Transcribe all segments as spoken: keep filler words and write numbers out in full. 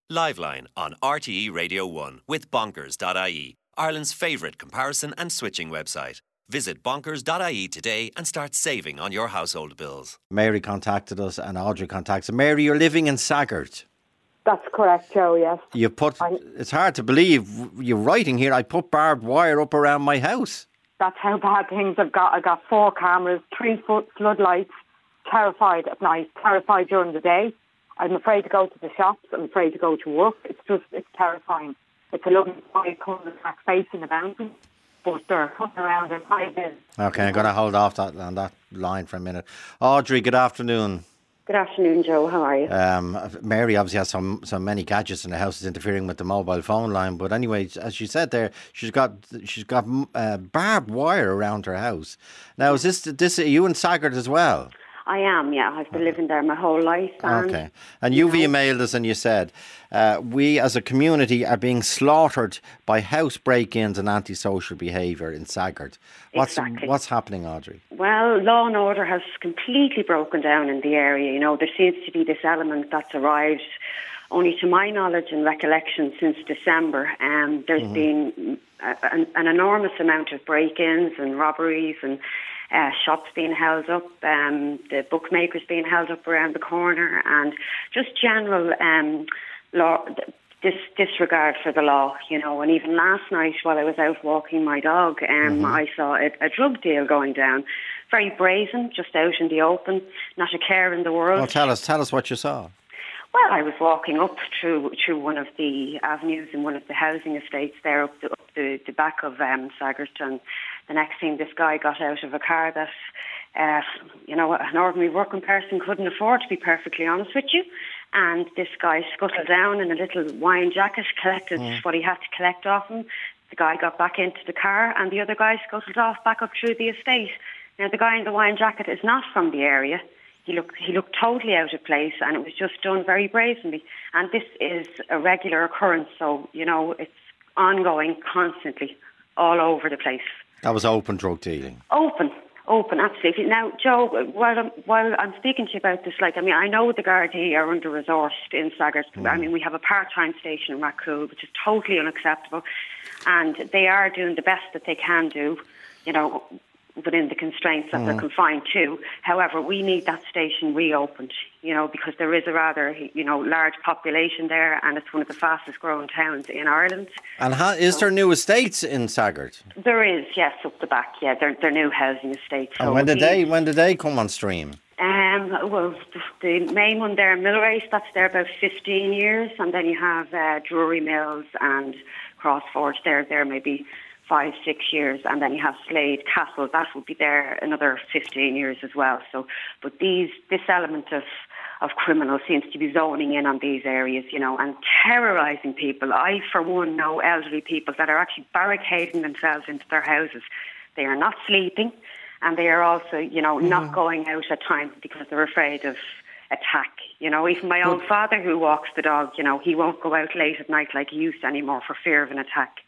Liveline on R T E Radio one with bonkers dot I E, Ireland's favourite comparison and switching website. Visit bonkers dot I E today and start saving on your household bills. Mary contacted us and Audrey contacted us. Mary, you're living in Saggart. That's correct, Joe, yes. You put, I, it's hard to believe, you're writing here, I put barbed wire up around my house. That's how bad things have got. I got four cameras, three foot floodlights, terrified at night, terrified during the day. I'm afraid to go to the shops, I'm afraid to go to work. It's just, it's terrifying. It's a lovely five hundred back facing the mountain, but they're coming around in five minutes. Okay, I'm going to hold off that on that line for a minute. Audrey, good afternoon. Good afternoon, Joe. How are you? Um, Mary obviously has some, so many gadgets in the house, is interfering with the mobile phone line. But anyway, as she said there, she's got she's got uh, barbed wire around her house. Now, is this this are you in Saggart as well? I am, yeah. I've been living there my whole life. And, okay. And you've you know, emailed us and you said, uh, we as a community are being slaughtered by house break-ins and antisocial behaviour in Saggart. What's, exactly. what's happening, Audrey? Well, law and order has completely broken down in the area. You know, there seems to be this element that's arrived, only to my knowledge and recollection, since December. Um, there's mm-hmm. been a, an, an enormous amount of break-ins and robberies and Uh, shops being held up, um, the bookmakers being held up around the corner, and just general um, law, dis- disregard for the law, you know. And even last night, while I was out walking my dog, um, mm-hmm. I saw a, a drug deal going down. Very brazen, just out in the open, not a care in the world. Well, tell us, tell us what you saw. Well, I was walking up through through one of the avenues in one of the housing estates there, up the, up the, the back of um, Saggart, and the next thing, this guy got out of a car that, uh, you know, an ordinary working person couldn't afford, to be perfectly honest with you. And this guy scuttled down in a little wine jacket, collected mm. what he had to collect off him. The guy got back into the car, and the other guy scuttled off back up through the estate. Now, the guy in the wine jacket is not from the area. He looked, he looked totally out of place, and it was just done very brazenly. And this is a regular occurrence, so, you know, it's ongoing constantly all over the place. That was open drug dealing. Open, open, absolutely. Now, Joe, while I'm, while I'm speaking to you about this, like, I mean, I know the Gardaí are under-resourced in Saggart. Mm. I mean, we have a part-time station in Rathcoole, which is totally unacceptable, and they are doing the best that they can do, you know, within the constraints that mm. they're confined to. However, we need that station reopened, you know, because there is a rather, you know, large population there, and it's one of the fastest growing towns in Ireland. And how, is so, there new estates in Saggart? There is, yes, up the back, yeah. They're, they're new housing estates. And so when did they when did they come on stream? Um, well, the, the main one there, Millrace, that's there about fifteen years, and then you have uh, Drury Mills and Crossforge there, there maybe five, six years, and then you have Slade Castle, that would be there another fifteen years as well. So, but these, this element of, of criminals seems to be zoning in on these areas, you know, and terrorising people. I, for one, know elderly people that are actually barricading themselves into their houses. They are not sleeping, and they are also, you know, mm-hmm. not going out at times because they're afraid of attack. You know, even my own father who walks the dog, you know, he won't go out late at night like he used to anymore for fear of an attack.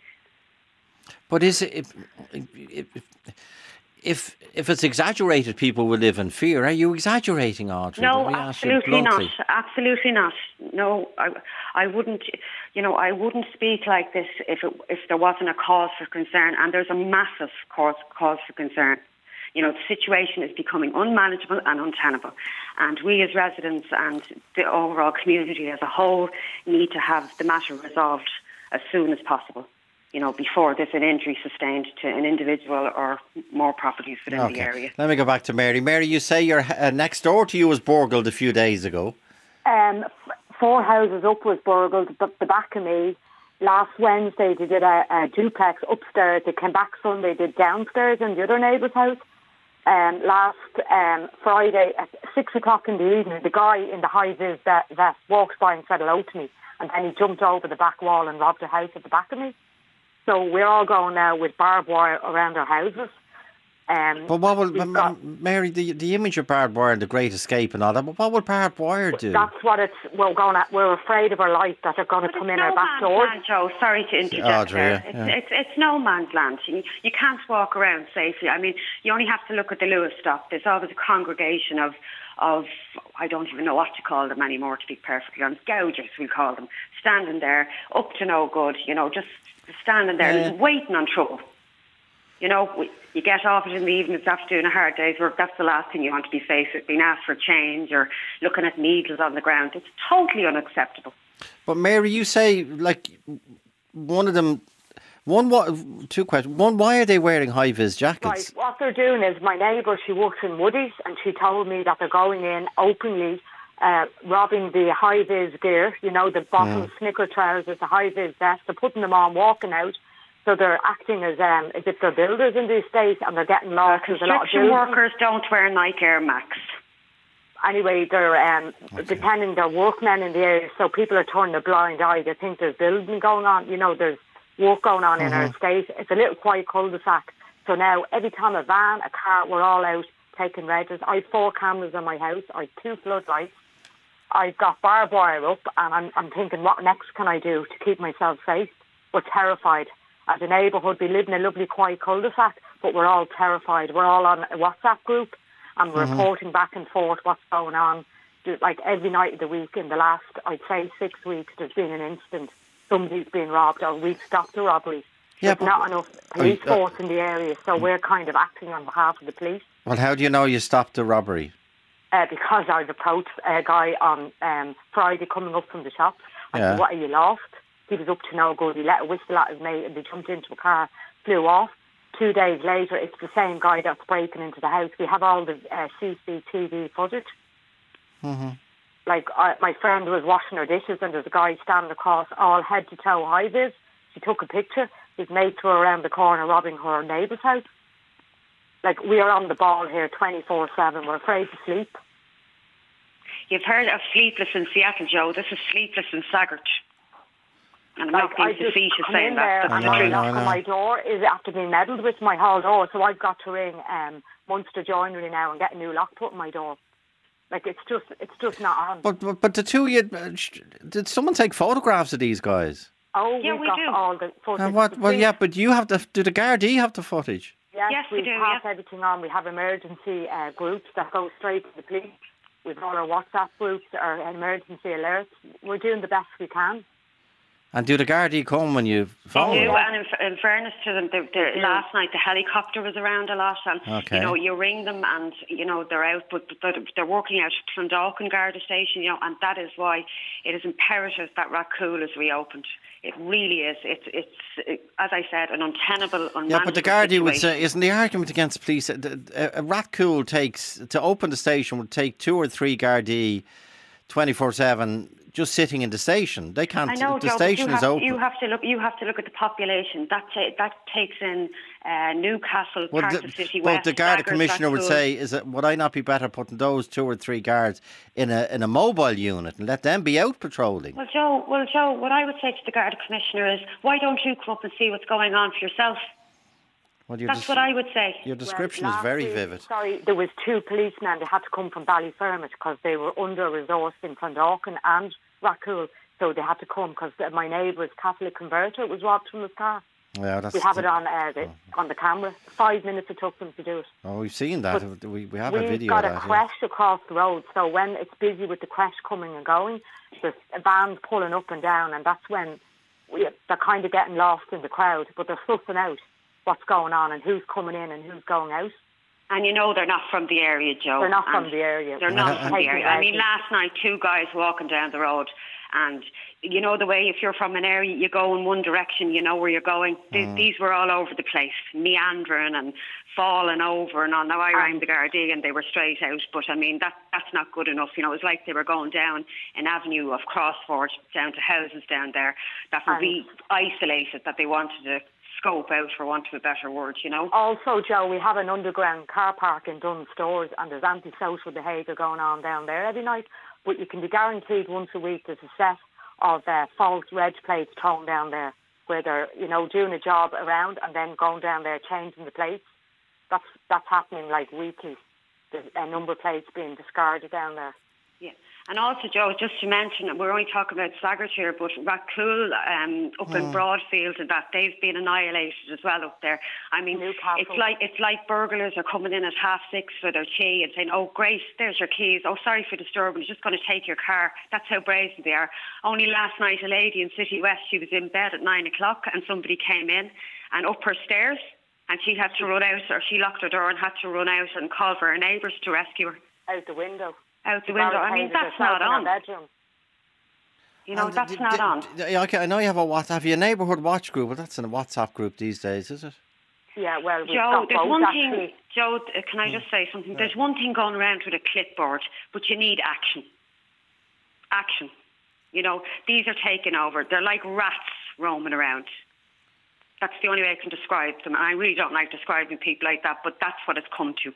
But is it if, if if if it's exaggerated, people will live in fear? Are you exaggerating, Audrey? No, absolutely not. Absolutely not. No, I I wouldn't. You know, I wouldn't speak like this if it, if there wasn't a cause for concern, and there's a massive cause cause for concern. You know, the situation is becoming unmanageable and untenable, and we as residents and the overall community as a whole need to have the matter resolved as soon as possible. You know, before there's an injury sustained to an individual or more properties within okay. the area. Let me go back to Mary. Mary, you say your uh, next door to you was burgled a few days ago. Um, f- four houses up was burgled, but the back of me. Last Wednesday they did a, a duplex upstairs. They came back Sunday, did downstairs in the other neighbour's house. Um, last um, Friday at six o'clock in the evening, the guy in the high-vis that, that walks by and said hello to me, and then he jumped over the back wall and robbed a house at the back of me. So we're all going now with barbed wire around our houses. Um, but what will, got, Mary, the the image of barbed wire and the Great Escape and all that, but what will barbed wire do? That's what it's, we're going at. We're afraid of our life that they're going to come in no our back door. Joe, sorry to interject Audrey, there. Yeah, it's, yeah. It's, it's no man's land. You, you can't walk around safely. I mean, you only have to look at the Lewis stop. There's always a congregation of of, I don't even know what to call them anymore, to be perfectly honest, gougers we call them, standing there, up to no good, you know, just standing there, Yeah. waiting on trouble. You know, we, you get off it in the evenings after doing a hard day's work, that's the last thing you want to be faced with, being asked for change or looking at needles on the ground. It's totally unacceptable. But Mary, you say, like, one of them, one, what, two questions. One, why are they wearing high-vis jackets? Right, what they're doing is, my neighbour, she works in Woody's, and she told me that they're going in openly, uh, robbing the high-vis gear, you know, the bottom Mm. snicker trousers, the high-vis vest, they're putting them on, walking out. So they're acting as um, as if they're builders in the estate, and they're getting lost. There's a lot of Construction building. workers don't wear Nike Air Max. Anyway, they're um, pretending they're workmen in the area, so people are turning a blind eye. They think there's building going on. You know, there's work going on in our estate. It's a little quiet cul-de-sac. So now, every time a van, a car, we're all out taking registers. I have four cameras in my house. I have two floodlights. I've got barbed wire up, and I'm, I'm thinking, what next can I do to keep myself safe? We're terrified. As a neighbourhood, we live in a lovely quiet cul-de-sac, but we're all terrified. We're all on a WhatsApp group, and we're reporting back and forth what's going on. Like every night of the week in the last, I'd say, six weeks, there's been an incident. Somebody's been robbed, or we've stopped the robbery. Yeah, There's but- not enough police uh, force in the area, so we're kind of acting on behalf of the police. Well, how do you know you stopped the robbery? Uh, because I've approached a guy on um, Friday coming up from the shop. I Yeah. said, what are you lost? He was up to no good. He let a whistle at his mate, and they jumped into a car, flew off. Two days later, it's the same guy that's breaking into the house. We have all the uh, C C T V footage. Mm-hmm. Like, uh, my friend was washing her dishes, and there's a guy standing across, all head to toe high-vis. She took a picture. His mates were around the corner robbing her neighbour's house. Like, we are on the ball here twenty-four seven. We're afraid to sleep. You've heard of Sleepless in Seattle, Joe. This is Sleepless in Saggart. And I'm Like, not being I just facetious come saying in that. there, That's and the I my truth. know, knock I on my door is after being meddled with my hall door, so I've got to ring um, Munster Joinery now and get a new lock put in my door. Like, it's just, it's just not on. But, but but the two of you, uh, sh- did someone take photographs of these guys? oh, Yeah, we've we got do. all the footage. And what? The Well, police- yeah, but you have the. Do the Gardaí have the footage? Yes, Yes, we we do, pass yeah. everything on. We have emergency uh, groups that go straight to the police. We've all our WhatsApp groups, our emergency alerts. We're doing the best we can. And do the Gardaí come when you phone They do, them? and in, in fairness to them, they're, they're, do. last night the helicopter was around a lot, and Okay. you know you ring them, and you know they're out, but, but they're working out at Clondalkin Garda Station, you know, and that is why it is imperative that Rathcoole is reopened. It really is. It's it's it, as I said, an untenable, unmanageable Yeah, but the Gardaí would situation. say, isn't the argument against police? A, a, a Rathcoole takes to open the station would take two or three Gardaí, twenty four seven, just sitting in the station. They can't. I know, the Joe, but station you is have, open. You have to look. You have to look at the population. That ta- that takes in uh, Newcastle, Well, parts the, of City but West. the Garda Saggart, Commissioner would Rathcoole. say, is that would I not be better putting those two or three guards in a in a mobile unit and let them be out patrolling? Well, Joe, well, Joe, what I would say to the Garda Commissioner is, why don't you come up and see what's going on for yourself? Well, your That's des- what I would say. Your description Well, is last very week- vivid. Sorry, there was two policemen. They had to come from Ballyfermot because they were under-resourced in Clondalkin and Rathcoole. So they had to come because my neighbour's Catholic converter was robbed from his car. Yeah, that's We have it on uh, the, on the camera. Five minutes it took them to do it. Oh, we've seen that. We we have a We've video got of a that. yeah. crash across the road, so when it's busy with the crash coming and going, there's vans pulling up and down, and that's when we, they're kind of getting lost in the crowd, but they're sussing out what's going on and who's coming in and who's going out. And you know they're not from the area, Joe. They're not and from the area. They're not from the Taking area. I mean, refuge. last night, two guys walking down the road, and you know the way if you're from an area, you go in one direction, you know where you're going. Th- These were all over the place, meandering and falling over and all. Now, I rang the Gardaí and they were straight out, but I mean, that that's not good enough. You know, it was like they were going down an avenue of Crossford, down to houses down there that were And- be isolated, that they wanted to scope out, for want of a better word, you know. Also, Joe, we have an underground car park in Dunn Stores, and there's antisocial behaviour going on down there every night. But you can be guaranteed once a week there's a set of uh, false reg plates thrown down there, where they're, you know, doing a job around and then going down there changing the plates. That's that's happening like weekly. There's a number of plates being discarded down there. Yeah. And also, Joe, just to mention, we're only talking about Saggart here, but Rathcoole um, up in Broadfield and that, they've been annihilated as well up there. I mean, Newcastle. it's like it's like burglars are coming in at half six for their tea and saying, oh, great, there's your keys. Oh, sorry for disturbing, just going to take your car. That's how brazen they are. Only last night, a lady in City West, she was in bed at nine o'clock and somebody came in and up her stairs and she had to run out, or she locked her door and had to run out and call for her neighbours to rescue her. Out the window. Out the window. I mean, that's not on. You know, And that's d- not d- on. d- Okay, I know you have a WhatsApp, have you a neighbourhood watch group, but that's in a WhatsApp group these days, is it? Yeah, well, we've Joe, got there's both, one actually. thing, Joe, uh, can I just say something? There's one thing going around with a clipboard, but you need action. Action. You know, these are taking over. They're like rats roaming around. That's the only way I can describe them. And I really don't like describing people like that, but that's what it's come to.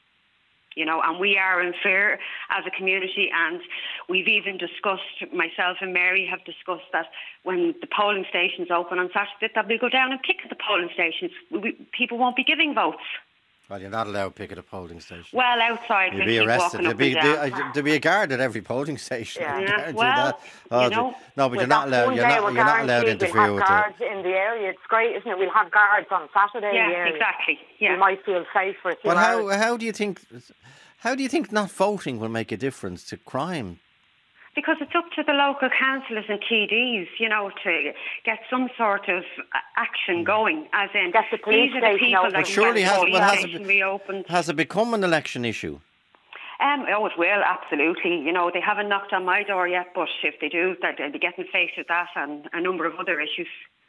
You know, and we are in fear as a community, and we've even discussed, myself and Mary have discussed that when the polling stations open on Saturday, that we'll go down and pick at the polling stations. We, people won't be giving votes. Well, you're not allowed to pick at a polling station. Well, outside, You'll we'll be keep arrested. walking There'll up be, and down. there- there'll be a guard at every polling station. Yeah. I Yeah, guarantee well, that. Oh, you know, no, but Well, you're not that's allowed. one You're day not. we're You're not allowed to guaranteed interfere we'll with have it. guards in the area. It's great, isn't it? We'll have guards on Saturday in the Yeah, area. exactly. Yeah. We might feel safe for a few But how hours. how do you think how do you think not voting will make a difference to crime? Because it's up to the local councillors and T Ds, you know, to get some sort of uh, action going. As in, Get the police these are the station people open. that But can surely get has the well, police has station it, reopened. has it become an election issue? Um, oh, it will, absolutely. You know, they haven't knocked on my door yet, but if they do, they'll they'll be getting faced with that and a number of other issues.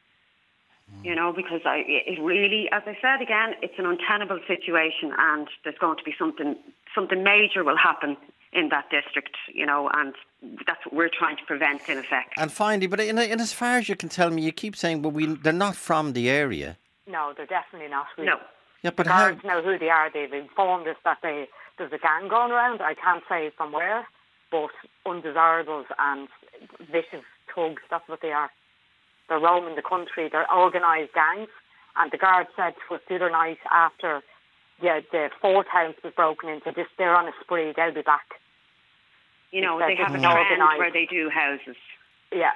You know, because I, it really, as I said again, it's an untenable situation, and there's going to be something, something major will happen in that district, you know, and that's what we're trying to prevent, in effect. And finally, but in, in as far as you can tell me, you keep saying, well, we they're not from the area. No, they're definitely not. We, No. Yeah, The but how? guards know who they are. They've informed us that they, there's a gang going around. I can't say from where, but undesirables and vicious thugs, that's what they are. They're roaming the country. They're organised gangs. And the guard said to us the other night after yeah, the fourth house was broken into, just they're on a spree. They'll be back. You know, It's they have a like trend organised. where they do houses. Yeah.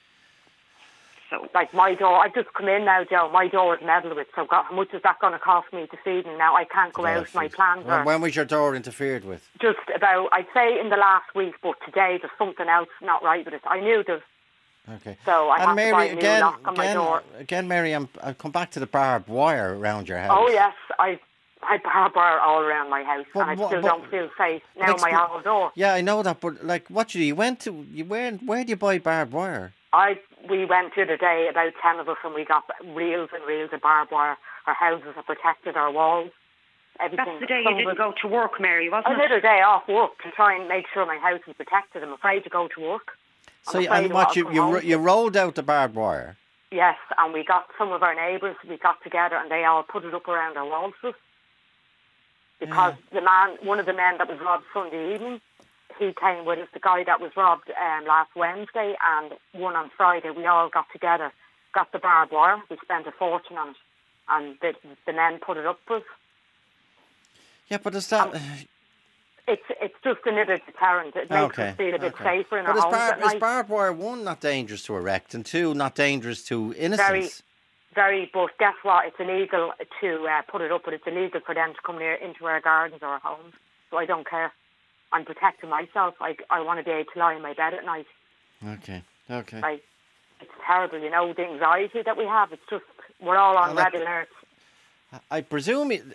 So, Like my door, I've just come in now, Joe. My door is metal with, so God, how much is that going to cost me this evening? Now I can't go out. My plans when, are when was your door interfered with? just about, I'd say in the last week, but today there's something else not right with it. I knew there's, Okay. so I and have Mary, to buy a new again, lock on my again, door. again, Mary, I'm, I'll come back to the barbed wire around your house. Oh yes, I I barbed wire all around my house, But and I what- still but- don't feel safe now. But My expl- whole door. Yeah, I know that, but like, what you do? You went to you where? Where do you buy barbed wire? I we went the other day, about ten of us, and we got reels and reels of barbed wire. Our houses are protected, our walls, everything. that's the day you Some of didn't us- go to work, Mary, wasn't it? Another day off work to try and make sure my house is protected. I'm afraid to go to work. I'm So, you- afraid and of what I'll you come you, home ro- to. you rolled out the barbed wire. Yes, and we got some of our neighbours, we got together and they all put it up around our walls for us. Because the man, one of the men that was robbed Sunday evening, he came with us, the guy that was robbed um, last Wednesday, and one on Friday. We all got together, got the barbed wire, we spent a fortune on it, and the, the men put it up for us. Yeah, but is that? It's it's just another deterrent. It makes okay. us feel a bit okay. safer in But our is, homes bar- at is night. barbed wire one not dangerous to erect, and two not dangerous to innocents? Very, but guess what? It's illegal to uh, put it up, but it's illegal for them to come near into our gardens or our homes. So I don't care. I'm protecting myself. I, I want to be able to lie in my bed at night. Okay, okay. Like, it's terrible, you know, the anxiety that we have. It's just, we're all on Well, red like- alert. I presume it.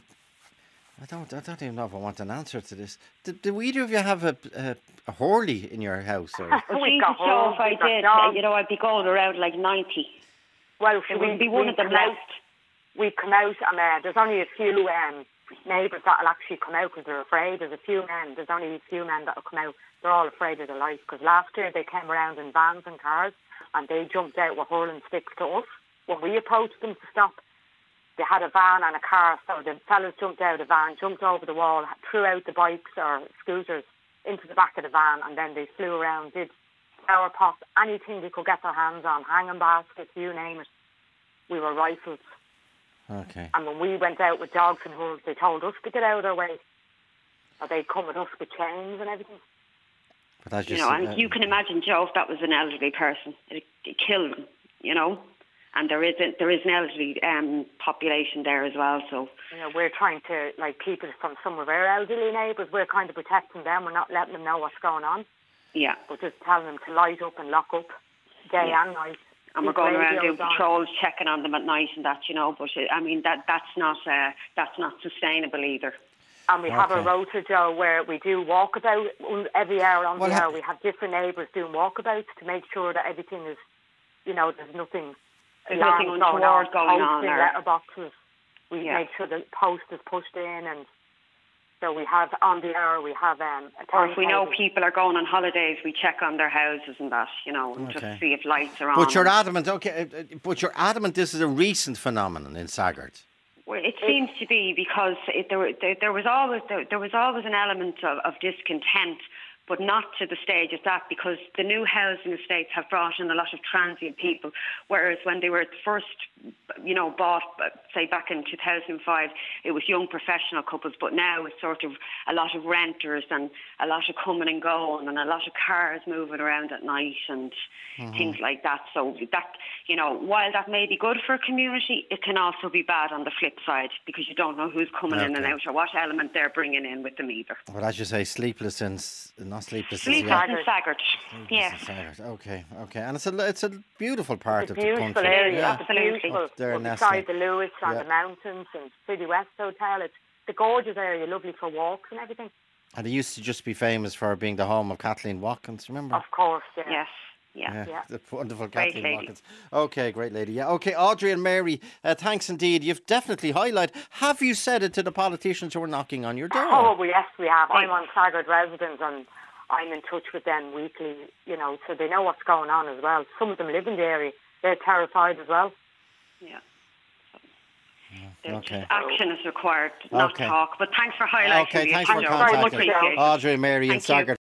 I don't. I don't even know if I want an answer to this. Do, do either of you have a a, a Horley in your house? Or? Well, We've Jesus, got Joe, if homes, I we've got did, dogs. you know, I'd be going around like ninety. Well, It we, wouldn't be one we of them come out, left. we come out and uh, there's only a few um, neighbours that'll actually come out because they're afraid. There's a few men, there's only a few men that'll come out. They're all afraid of their life because last year they came around in vans and cars and they jumped out with hurling sticks to us when we approached them to stop. They had a van and a car, so the fellas jumped out of the van, jumped over the wall, threw out the bikes or scooters into the back of the van, and then they flew around, did flower pots, anything they could get their hands on, hanging baskets, you name it. We were rifled. Okay. And when we went out with dogs and hooves, they told us to get out of their way. Or they'd come with us with chains and everything. But as You you know, see, and uh, you can imagine, Joe, if that was an elderly person, it, it killed them, you know. And there is a, there is an elderly um, population there as well, so... You know, we're trying to, like, people from some of our elderly neighbours, we're kind of protecting them. We're not letting them know what's going on. Yeah. But just telling them to light up and lock up day Yeah. and night. And we're Keep going around doing radios on. patrols, checking on them at night and that, you know. But, uh, I mean, that that's not uh, that's not sustainable either. And we have a Okay. rota, Joe, where we do walkabout every hour on Well, the ha- hour. We have different neighbours doing walkabouts to make sure that everything is, you know, there's nothing, There's alarms nothing going untoward on, going on, posting or- letterboxes. We Yeah. make sure the post is pushed in, and so we have on the hour we have um, a Or if we know timetable. people are going on holidays, we check on their houses and that, you know, and Okay. just see if lights are on. but you're adamant, okay, uh, uh, but you're adamant this is a recent phenomenon in Saggart. Well, it seems to be because it, there, there, there was always there, there was always an element of, of discontent, but not to the stage of that, because the new housing estates have brought in a lot of transient people, whereas when they were first, you know, bought, say back in two thousand five, it was young professional couples, but now it's sort of a lot of renters and a lot of coming and going and a lot of cars moving around at night and mm-hmm. things like that. So that, you know, while that may be good for a community, it can also be bad on the flip side, because you don't know who's coming Okay. in and out or what element they're bringing in with them either. But as you say, sleepless and s- not sleepless. Sleepless yeah. and staggered. Yeah. Sleepless and Saggart. Okay, okay, and it's a it's a beautiful part It's a of the beautiful country. area. Yeah. It's beautiful. Up there We're in beside the Nestle. Lewis on Yeah. the mountains and City West Hotel. It's the gorgeous area, lovely for walks and everything. And it used to just be famous for being the home of Kathleen Watkins. Remember? Of course, yeah. Yes. Yeah. Yeah. The wonderful Great Kathleen lady. Watkins. Okay, great lady. Yeah. Okay, Audrey and Mary, uh, thanks indeed. You've definitely highlighted. Have you said it to the politicians who are knocking on your door? Oh, well, yes, we have. I'm on Saggart Residence and I'm in touch with them weekly, you know, so they know what's going on as well. Some of them live in the area. They're terrified as well. Yeah. So Okay. just action is required, not Okay. talk. But thanks for highlighting Okay, the thanks for issue. Very much, contacting Joe. Appreciate it. Audrey and Mary in Thank you. Saggart.